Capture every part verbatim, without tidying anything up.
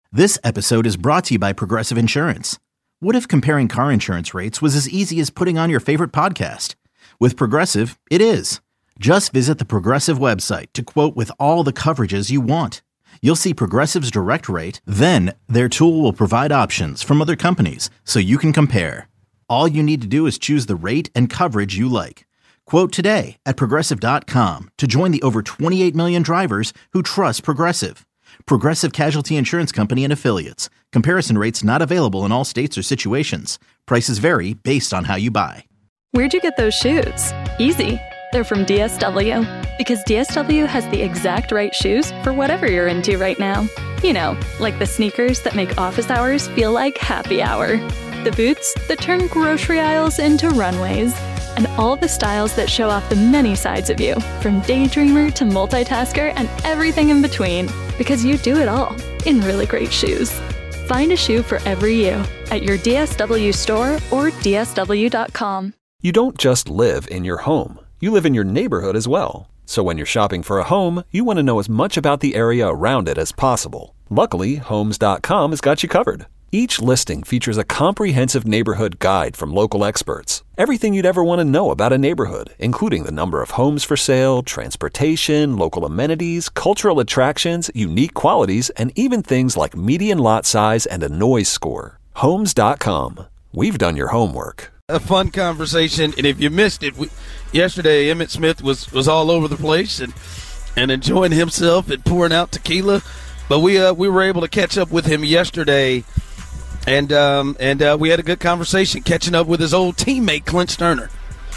This episode is brought to you by Progressive Insurance. What if comparing car insurance rates was as easy as putting on your favorite podcast? With Progressive, it is. Just visit the Progressive website to quote with all the coverages you want. You'll see Progressive's direct rate, then their tool will provide options from other companies so you can compare. All you need to do is choose the rate and coverage you like. Quote today at Progressive dot com to join the over twenty-eight million drivers who trust Progressive. Progressive Casualty Insurance Company and Affiliates. Comparison rates not available in all states or situations. Prices vary based on how you buy. Where'd you get those shoes? Easy. They're from D S W. Because D S W has the exact right shoes for whatever you're into right now. You know, like the sneakers that make office hours feel like happy hour. The boots that turn grocery aisles into runways. And all the styles that show off the many sides of you, from daydreamer to multitasker and everything in between. Because you do it all in really great shoes. Find a shoe for every you at your D S W store or D S W dot com. You don't just live in your home. You live in your neighborhood as well. So when you're shopping for a home, you want to know as much about the area around it as possible. Luckily, Homes dot com has got you covered. Each listing features a comprehensive neighborhood guide from local experts. Everything you'd ever want to know about a neighborhood, including the number of homes for sale, transportation, local amenities, cultural attractions, unique qualities, and even things like median lot size and a noise score. Homes dot com. We've done your homework. A fun conversation, and if you missed it, we, yesterday Emmitt Smith was, was all over the place and, and enjoying himself and pouring out tequila. But we uh, we were able to catch up with him yesterday. And um, and uh, we had a good conversation catching up with his old teammate, Clint Stoerner.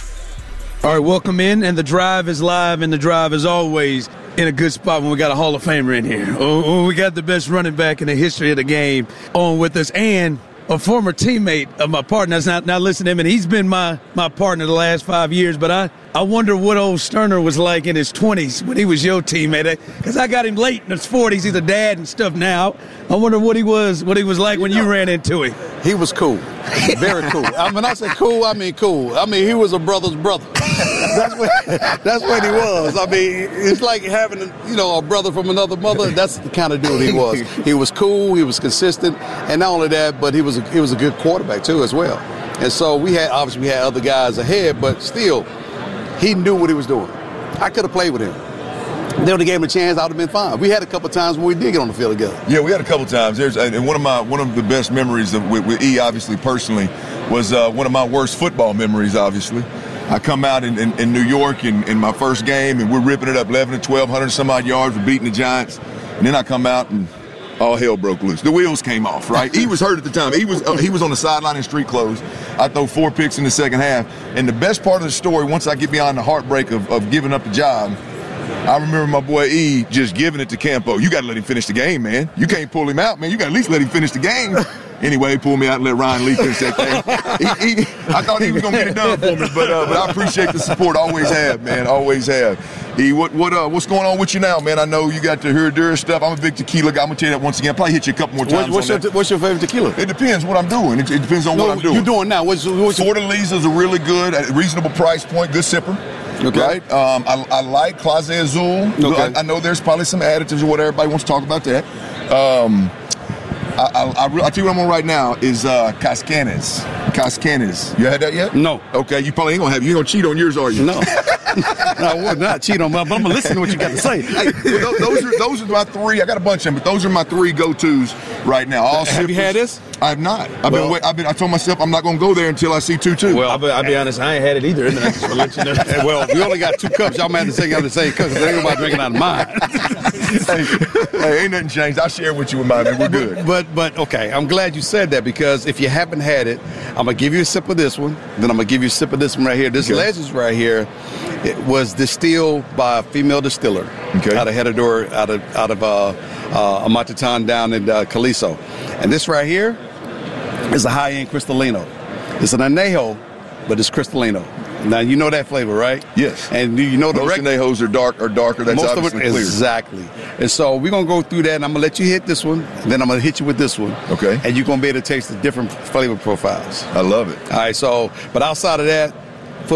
All right, welcome in, and the drive is live, and the drive is always in a good spot when we got a Hall of Famer in here. Oh, we got the best running back in the history of the game on with us, and a former teammate of my partner. That's not, not listen to him, and he's been my, my partner the last five years, but I, I wonder what old Stoerner was like in his twenties when he was your teammate, because I got him late in his forties. He's a dad and stuff now. I wonder what he was what he was like you when know, you ran into him. He was cool. Very cool. I mean, I say cool, I mean cool. I mean, he was a brother's brother. That's what that's what he was. I mean, it's like having, you know, a brother from another mother. That's the kind of dude he was. He was cool, he was consistent, and not only that, but he was a, he was a good quarterback too as well. And so we had, obviously we had other guys ahead, but still, he knew what he was doing. I could have played with him. They would have gave him a chance, I would have been fine. We had a couple times when we did get on the field together. Yeah, we had a couple times. There's and one of my one of the best memories of, with, with E, obviously personally, was uh, one of my worst football memories. Obviously, I come out in, in, in New York in, in my first game, and we're ripping it up, eleven to twelve, one hundred some odd yards, we're beating the Giants, and then I come out and all hell broke loose. The wheels came off. Right, he was hurt at the time. He was uh, he was on the sideline in street clothes. I throw four picks in the second half, and the best part of the story, once I get beyond the heartbreak of, of giving up the job, I remember my boy E just giving it to Campo. You got to let him finish the game, man. You can't pull him out, man. You got to at least let him finish the game. Anyway, he pulled me out and let Ryan Lee finish that thing. He, he, I thought he was going to get it done for me, but uh, but I appreciate the support. Always have, man. Always have. E, what what uh, what's going on with you now, man? I know you got the Herradura stuff. I'm a big tequila guy. I'm going to tell you that once again. I'll probably hit you a couple more times. What, what's, on your, that. what's your favorite tequila? It depends what I'm doing. It, it depends on no, what I'm doing. You're doing now. What's, what's your... Fortaleza is a really good, at a reasonable price point, good sipper. Okay. Right? Um, I, I like Clase Azul. Okay. I, I know there's probably some additives or whatever. Everybody wants to talk about that. Um, I, I, I, I'll tell you what I'm on right now is uh, Cascanes. Cascanes. You had that yet? No. Okay, you probably ain't going to have. You ain't going to cheat on yours, are you? No. No, I would not cheat on my, but I'm going to listen to what you got to say. Hey, well, those, are, those are my three. I got a bunch of them, but those are my three go-tos right now. All have sippers. You had this? I have not. I've well, been. Wait, I've been. I told myself I'm not going to go there until I see two two. Well, I'll be, I'll be honest. I ain't had it either. And I just want to let you know. Well, we only got two cups. Y'all might have to say you have the same cups. There ain't nobody drinking out of mine. hey, hey, ain't nothing changed. I'll share with you with mine. Man. We're good. But, but okay, I'm glad you said that, because if you haven't had it, I'm gonna give you a sip of this one. Then I'm gonna give you a sip of this one right here. This okay. Legends right here, it was distilled by a female distiller okay. out of Herradura, out of out of uh, uh, Amatitan down in uh, Calizo. And this right here is a high-end Cristalino. It's an añejo, but it's Cristalino. Now, you know that flavor, right? Yes. And you know the most reg- añejos are dark are darker. That's most obviously of it, clear. Exactly. And so we're going to go through that, and I'm going to let you hit this one, and then I'm going to hit you with this one. Okay. And you're going to be able to taste the different flavor profiles. I love it. All right, so, but outside of that,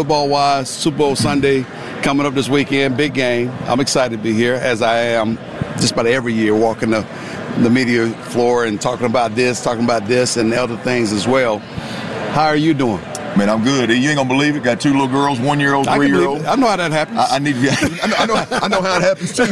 football-wise, Super Bowl Sunday coming up this weekend, big game. I'm excited to be here, as I am just about every year walking the, the media floor and talking about this, talking about this, and other things as well. How are you doing? Man, I'm good. You ain't gonna believe it. Got two little girls, one year old, I three year old. I know how that happens. I, I need. I know. I know, I know how it happens too.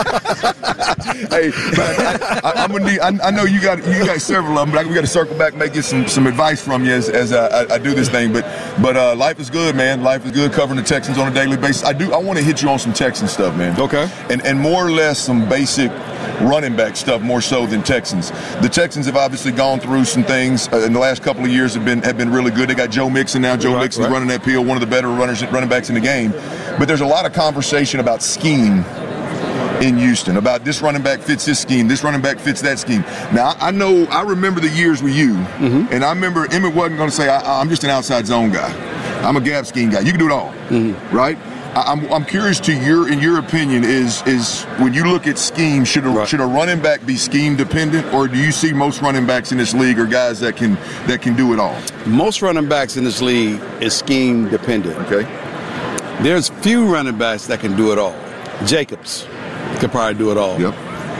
Hey, man, I, I, I'm gonna need. I, I know you got you got several of them, but we got to circle back, and make get some some advice from you as, as I, I, I do this thing. But but uh, life is good, man. Life is good. Covering the Texans on a daily basis. I do. I want to hit you on some Texan stuff, man. Okay. And and more or less some basic running back stuff, more so than Texans. The Texans have obviously gone through some things uh, in the last couple of years. have been have been really good. They got Joe Mixon now. Joe right, Mixon's right. running that peel, one of the better runners, running backs in the game. But there's a lot of conversation about scheme in Houston, about this running back fits this scheme, this running back fits that scheme. Now, I know, I remember the years with you, mm-hmm. and I remember Emmett wasn't going to say, I, I'm just an outside zone guy. I'm a gap scheme guy. You can do it all, mm-hmm. right? I'm, I'm curious to your, in your opinion, is is when you look at scheme, should a, right. should a running back be scheme dependent, or do you see most running backs in this league are guys that can that can do it all? Most running backs in this league is scheme dependent. Okay. There's few running backs that can do it all. Jacobs could probably do it all. Yep.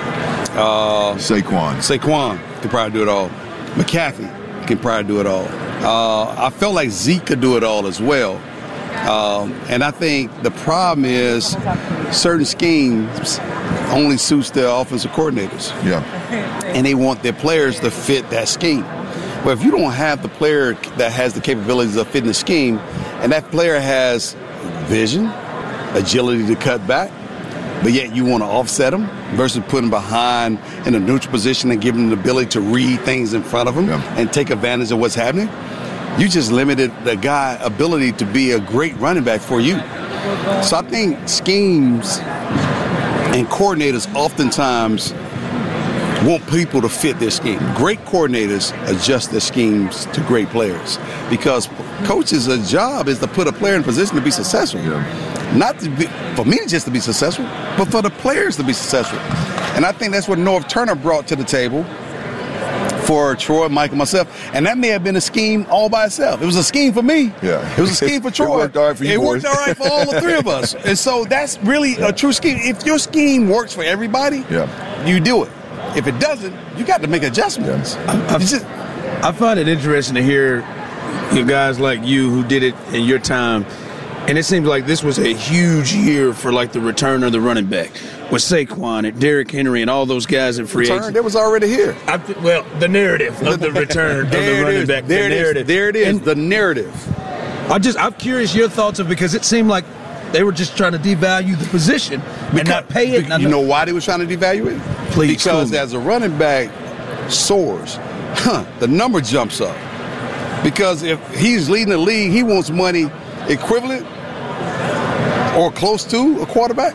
Uh, Saquon. Saquon could probably do it all. McCaffrey can probably do it all. Uh, I felt like Zeke could do it all as well. Um, and I think the problem is certain schemes only suits their offensive coordinators. Yeah. And they want their players to fit that scheme. But if you don't have the player that has the capabilities of fitting the scheme, and that player has vision, agility to cut back, but yet you want to offset them versus putting behind in a neutral position and giving them the ability to read things in front of them yeah. and take advantage of what's happening, you just limited the guy's ability to be a great running back for you. So I think schemes and coordinators oftentimes want people to fit their scheme. Great coordinators adjust their schemes to great players because coaches' job is to put a player in position to be successful. Yeah. Not to be, for me just to be successful, but for the players to be successful. And I think that's what Norv Turner brought to the table for Troy, Mike, and myself. And that may have been a scheme all by itself. It was a scheme for me. Yeah. It was a scheme for Troy. It worked all right for you It boys. worked all right for all the three of us. And so that's really yeah. a true scheme. If your scheme works for everybody, yeah. you do it. If it doesn't, you got to make adjustments. I, I, just, I find it interesting to hear you guys like you who did it in your time. And it seems like this was a huge year for, like, the return of the running back with Saquon and Derrick Henry and all those guys in free return, agency. That was already here. I, well, the narrative of the return of the running back. There the it narrative. is. There it is. And the narrative. I just, I'm curious your thoughts of because it seemed like they were just trying to devalue the position because, and not pay it. You know why they were trying to devalue it? Please, because as a running back soars, huh, the number jumps up. Because if he's leading the league, he wants money equivalent or close to a quarterback.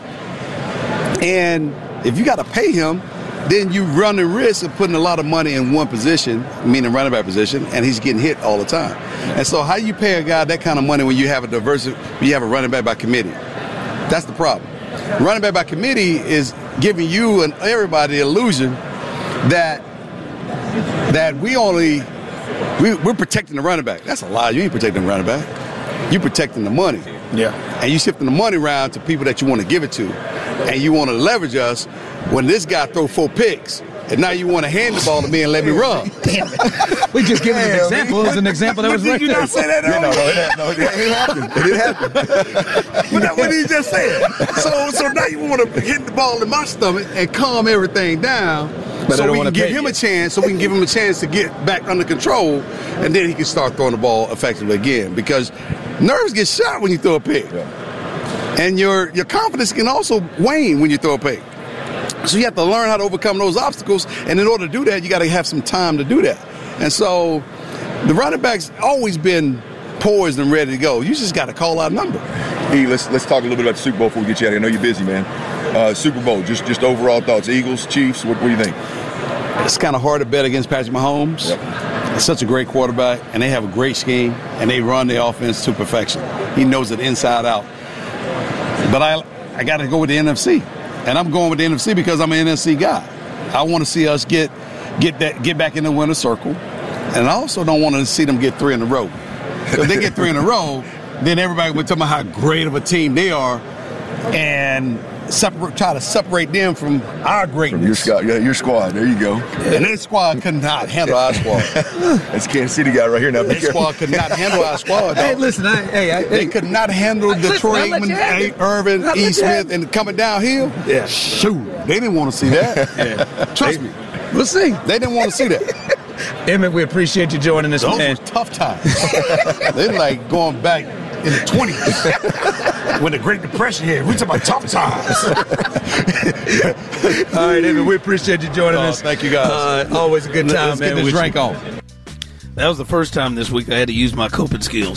And if you got to pay him, then you run the risk of putting a lot of money in one position, meaning running back position, and he's getting hit all the time. And so how you pay a guy that kind of money when you have a diversity, when you have a running back by committee? That's the problem. Running back by committee is giving you and everybody the illusion that that we only we, we're protecting the running back. That's a lie. You ain't protecting the running back. You're protecting the money. Yeah. And you shifting the money around to people that you want to give it to, and you want to leverage us when this guy throw four picks. And now you want to hand the ball to me and let me run. Damn it. We just give an example. It was an example that was right Did you there. not say that? Yeah, no, no, it, no, it, it happened. It did happen. But that's what he just said. So, so now you want to hit the ball in my stomach and calm everything down, But I so don't we wanna can give pay him you. a chance. So we can give him a chance to get back under control, and then he can start throwing the ball effectively again. Because nerves get shot when you throw a pick, Yeah. and your your confidence can also wane when you throw a pick. So you have to learn how to overcome those obstacles, and in order to do that, you got to have some time to do that. And so the running back's always been poised and ready to go. You just got to call out a number. E, let's let's talk a little bit about the Super Bowl before we get you out of here. I know you're busy, man. Uh, Super Bowl, just just overall thoughts. Eagles, Chiefs, what, what do you think? It's kind of hard to bet against Patrick Mahomes. Yep. He's such a great quarterback, and they have a great scheme, and they run their offense to perfection. He knows it inside out. But I I got to go with the N F C. And I'm going with the N F C because I'm an N F C guy. I want to see us get get that get back in the winner's circle. And I also don't want to see them get three in a row. If they get three in a row, then everybody will talk about how great of a team they are. And separate, try to separate them from our greatness. From your squad, yeah, your squad. There you go. And their squad could not handle our squad. That's Kansas City guy right here. Now, their squad could not handle our squad. Hey, listen, I, hey, I, they hey. could not handle Listen, Detroit, Aikman, Irvin, E. Smith, and coming downhill. Yeah, shoot, they didn't want to see that. Yeah. Trust they, me, we'll see. They didn't want to see that. Emmett, we appreciate you joining us. Those man. were tough times. They're like going back in the twenties when the Great Depression hit. We talking about tough times. All right, Emmett, we appreciate you joining oh, us. Thank you, guys. Uh, always a good time, Let's man. Get this drink on. That was the first time this week I had to use my coping skills.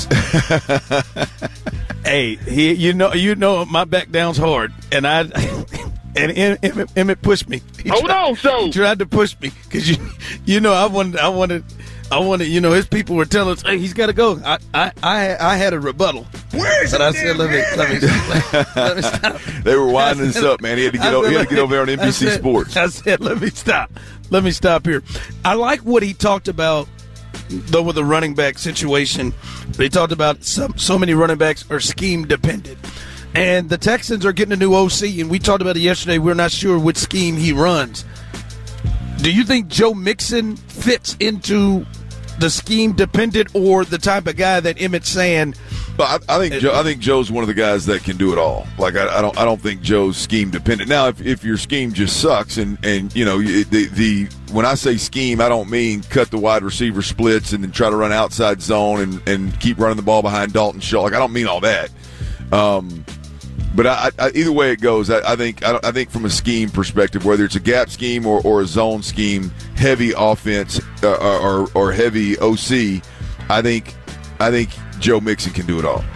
Hey, he, you know, you know, my back down's hard, and I. And Emmett, Emmett pushed me. He Hold tried, on, so he tried to push me because you, you know, I wanted, I wanted, I wanted. You know, his people were telling us, "Hey, he's got to go." I, I, I, I had a rebuttal. Where's but I said, "Let me, let me, let, let me stop." They were winding us up, man. He had to get, over, he had to get over there on N B C I said, Sports. I said, "Let me stop. Let me stop here." I like what he talked about, though, with the running back situation. But he talked about some, so many running backs are scheme dependent. And the Texans are getting a new O C, and we talked about it yesterday. We're not sure which scheme he runs. Do you think Joe Mixon fits into the scheme dependent or the type of guy that Emmett's saying? But I, I think Joe, I think Joe's one of the guys that can do it all. Like I, I don't I don't think Joe's scheme dependent. Now, if, if your scheme just sucks, and, and you know the the when I say scheme, I don't mean cut the wide receiver splits and then try to run outside zone and, and keep running the ball behind Dalton Schultz. Like I don't mean all that. Um, But I, I, either way it goes, I, I think I, I think from a scheme perspective, whether it's a gap scheme or, or a zone scheme, heavy offense uh, or, or heavy O C, I think I think Joe Mixon can do it all.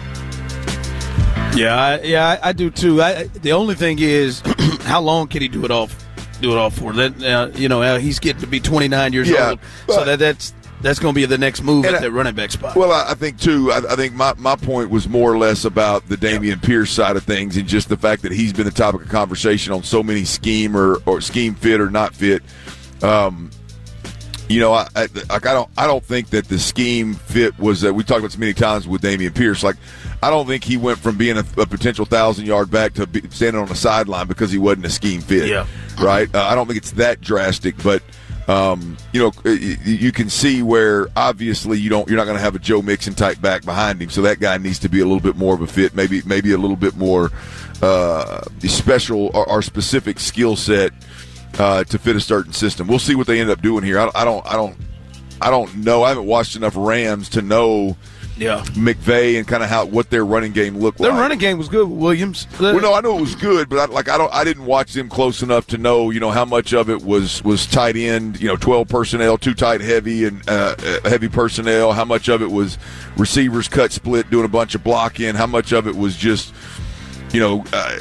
Yeah, I, yeah, I, I do too. I, the only thing is, how long can he do it all? Do it all for that? Uh, you know, uh, he's getting to be twenty-nine years yeah, old, so that that's. That's going to be the next move at I, the running back spot. Well, I, I think, too, I, I think my, my point was more or less about the Dameon Pierce side of things and just the fact that he's been the topic of conversation on so many scheme or, or scheme fit or not fit. Um, you know, I, I, like I don't I don't think that the scheme fit was that we talked about so many times with Dameon Pierce. Like, I don't think he went from being a, a potential thousand-yard back to be, standing on the sideline because he wasn't a scheme fit. Yeah. Right? Uh, I don't think it's that drastic, but – Um, you know, you can see where obviously you don't. You're not going to have a Joe Mixon type back behind him, so that guy needs to be a little bit more of a fit, maybe maybe a little bit more uh, special or, or specific skill set uh, to fit a certain system. We'll see what they end up doing here. I, I don't, I don't, I don't know. I haven't watched enough Rams to know. Yeah, McVay and kind of how what their running game looked their like. Their running game was good with Williams. Well, no, I know it was good, but I, like I don't, I didn't watch them close enough to know, you know, how much of it was was tight end, you know, twelve personnel, too tight heavy and uh, heavy personnel. How much of it was receivers cut split, doing a bunch of blocking. How much of it was just, you know, uh,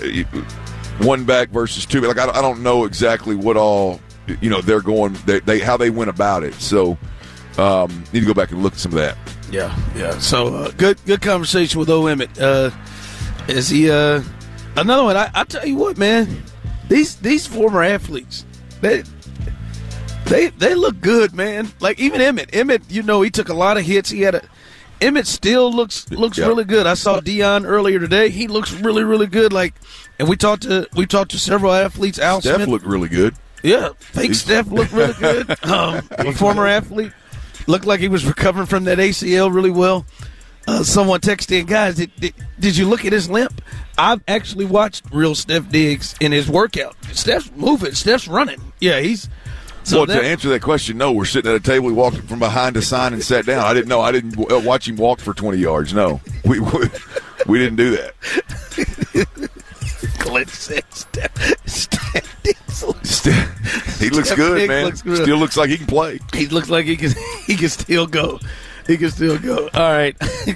one back versus two. Like I, I don't know exactly what all, you know, they're going, they, they how they went about it. So um, need to go back and look at some of that. Yeah, yeah. So uh, good, good conversation with O. Emmett. Uh, is he uh, another one? I, I tell you what, man. These these former athletes, they they they look good, man. Like even Emmett. Emmett, you know, he took a lot of hits. He had a Emmett still looks looks yeah. really good. I saw Dion earlier today. He looks really really good. Like, and we talked to we talked to several athletes. Al Steph Smith looked really good. Yeah, fake Steph looked really good. Um, a former athlete. Looked like he was recovering from that A C L really well. Uh, someone texted in, guys, did, did, did you look at his limp? I've actually watched real Steph Diggs in his workout. Steph's moving. Steph's running. Yeah, he's so well, that, to answer that question, no. We're sitting at a table. He walked from behind a sign and sat down. I didn't know. I didn't watch him walk for twenty yards. No, we we, we didn't do that. Clint said Steph, Steph Diggs looks, Steph, he looks good, Diggs man. Looks still looks like he can play. He looks like he can. He can still go. He can still go. All right.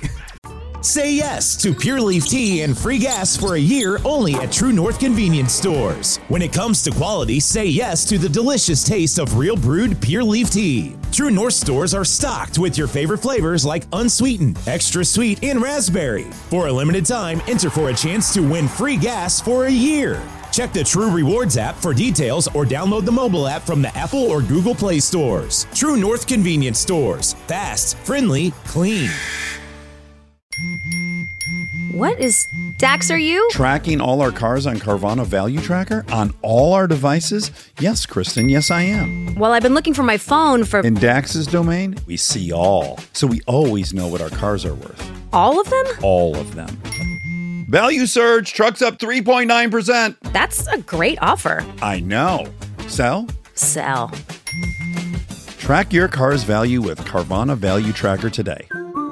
Say yes to Pure Leaf Tea and free gas for a year only at True North Convenience Stores. When it comes to quality, say yes to the delicious taste of real brewed Pure Leaf Tea. True North stores are stocked with your favorite flavors like unsweetened, extra sweet, and raspberry. For a limited time, enter for a chance to win free gas for a year. Check the True Rewards app for details or download the mobile app from the Apple or Google Play stores. True North Convenience Stores. Fast, friendly, clean. What is... Dax, are you? Tracking all our cars on Carvana Value Tracker on all our devices? Yes, Kristen, yes I am. Well, I've been looking for my phone for... In Dax's domain, we see all. So we always know what our cars are worth. All of them? All of them. Value surge, trucks up three point nine percent. That's a great offer. I know. Sell? Sell. Track your car's value with Carvana Value Tracker today.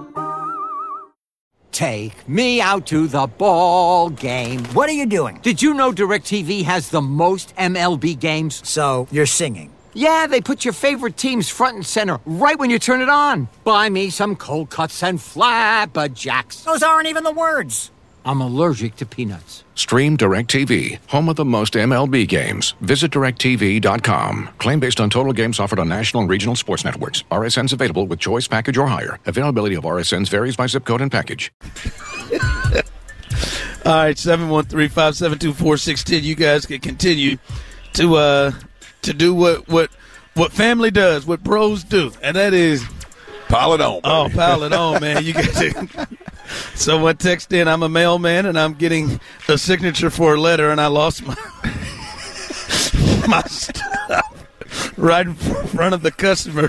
Take me out to the ball game. What are you doing? Did you know DirecTV has the most M L B games? So, you're singing? Yeah, they put your favorite teams front and center right when you turn it on. Buy me some cold cuts and flapjacks. Those aren't even the words. I'm allergic to peanuts. Stream DirecTV, home of the most M L B games. Visit direct T V dot com. Claim based on total games offered on national and regional sports networks. R S Ns available with choice package or higher. Availability of R S Ns varies by zip code and package. All right, seven one three, five seven two, four six one zero. You guys can continue to uh, to do what, what, what family does, what bros do, and that is... Pile it on, baby. Oh, pile it on, man. You got to... Someone texted in, I'm a mailman, and I'm getting a signature for a letter, and I lost my my stuff right in front of the customer.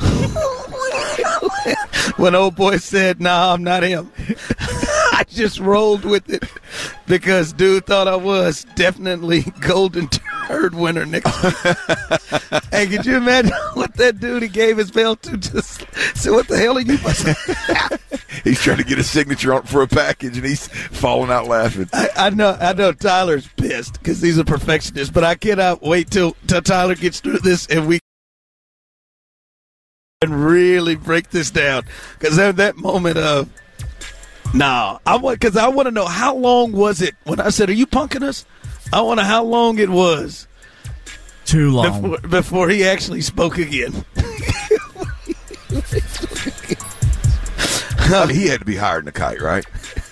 When old boy said, nah, I'm not him. I just rolled with it because dude thought I was definitely golden turd winner next week. Hey, could you imagine what that dude he gave his mail to just said, what the hell are you? He's trying to get a signature on for a package, and he's falling out laughing. I, I know I know Tyler's pissed because he's a perfectionist, but I cannot wait till, till Tyler gets through this and we can really break this down. Because there's that moment of, no, I want because I want to know how long was it when I said, "Are you punking us?" I want to know how long it was. Too long before, before he actually spoke again. I mean, he had to be higher than a kite, right?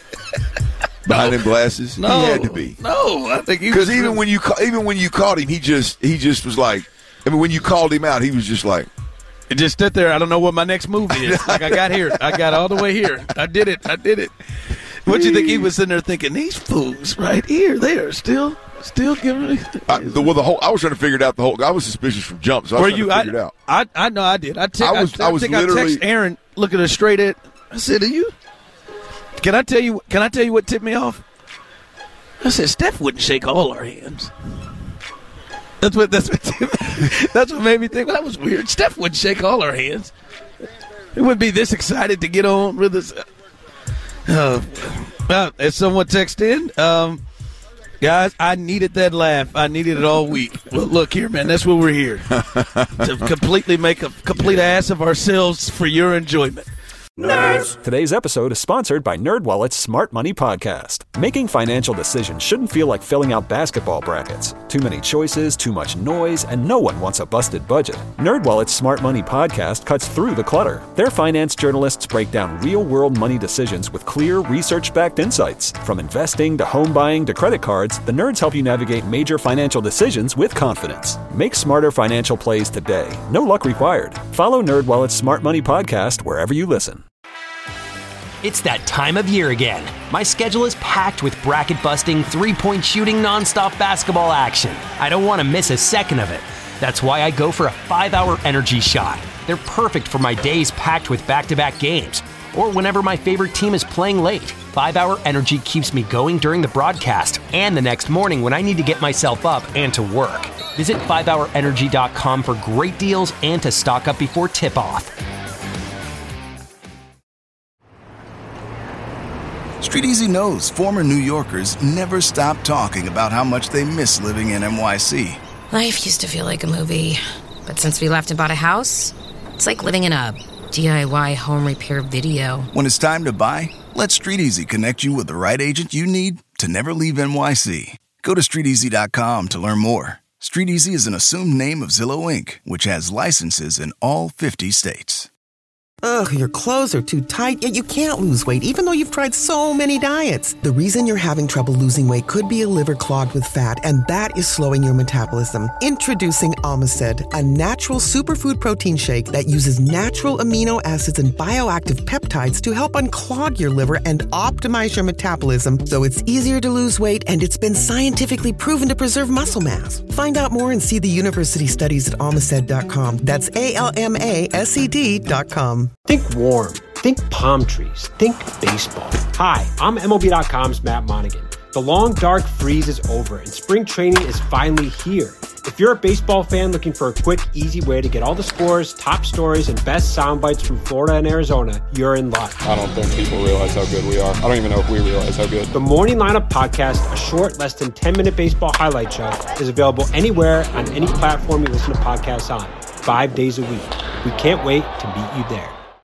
Behind them glasses, no, he had to be. No, I think he because even when you ca- even when you caught him, he just he just was like. I mean, when you called him out, he was just like. It just stood there. I don't know what my next move is. Like, I got here. I got all the way here. I did it. I did it. What you think he was sitting there thinking? These fools right here, they are still, still giving me. I, the, well, the whole. I was trying to figure it out. The whole. I was suspicious from jump. So I was Were trying you? to figure I, it out. I, I know I did. I, te- I was. I, I, I was think literally. I texted Aaron, looking her straight at. I said, "Are you? Can I tell you? Can I tell you what tipped me off?" I said, "Steph wouldn't shake all our hands." That's what. That's what. That's what made me think. Well, that was weird. Steph wouldn't shake all our hands. He wouldn't be this excited to get on with us. Uh, well, as someone texted in, um, guys, I needed that laugh. I needed it all week. Well, look here, man. That's what we're here to completely make a complete ass of ourselves for your enjoyment. Nerds! Today's episode is sponsored by NerdWallet's Smart Money Podcast. Making financial decisions shouldn't feel like filling out basketball brackets. Too many choices, too much noise, and no one wants a busted budget. NerdWallet's Smart Money Podcast cuts through the clutter. Their finance journalists break down real-world money decisions with clear, research-backed insights. From investing to home buying to credit cards, the nerds help you navigate major financial decisions with confidence. Make smarter financial plays today. No luck required. Follow NerdWallet's Smart Money Podcast wherever you listen. It's that time of year again. My schedule is packed with bracket-busting, three-point shooting, nonstop basketball action. I don't want to miss a second of it. That's why I go for a five-hour energy shot. They're perfect for my days packed with back-to-back games, or whenever my favorite team is playing late. five-hour energy keeps me going during the broadcast and the next morning when I need to get myself up and to work. Visit five hour energy dot com for great deals and to stock up before tip-off. StreetEasy knows former New Yorkers never stop talking about how much they miss living in N Y C. Life used to feel like a movie, but since we left and bought a house, it's like living in a D I Y home repair video. When it's time to buy, let StreetEasy connect you with the right agent you need to never leave N Y C. Go to street easy dot com to learn more. StreetEasy is an assumed name of Zillow Incorporated, which has licenses in all fifty states. Ugh, your clothes are too tight, yet you can't lose weight even though you've tried so many diets. The reason you're having trouble losing weight could be a liver clogged with fat, and that is slowing your metabolism. Introducing Omicid, a natural superfood protein shake that uses natural amino acids and bioactive peptides to help unclog your liver and optimize your metabolism so it's easier to lose weight, and it's been scientifically proven to preserve muscle mass. Find out more and see the university studies at almaced dot com. That's A L M A S E D dot com. Think warm. Think palm trees. Think baseball. Hi, I'm M L B dot com's Matt Monaghan. The long, dark freeze is over, and spring training is finally here. If you're a baseball fan looking for a quick, easy way to get all the scores, top stories, and best sound bites from Florida and Arizona, you're in luck. I don't think people realize how good we are. I don't even know if we realize how good. The Morning Lineup Podcast, a short, less than ten-minute baseball highlight show, is available anywhere on any platform you listen to podcasts on, five days a week. We can't wait to meet you there.